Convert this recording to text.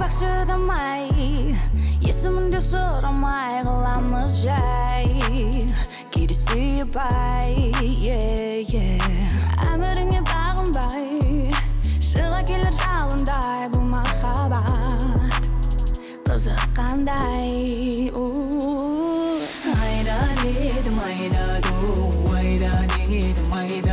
бақ шыдамай, есіміңді сұрамай қаламыз жай, кейде сүйіп ай, әміріңе бағынбай, шыға келер жалындай бұл махаббат, қызық қандай. Айда дедім, айда ду, айда дедім, айда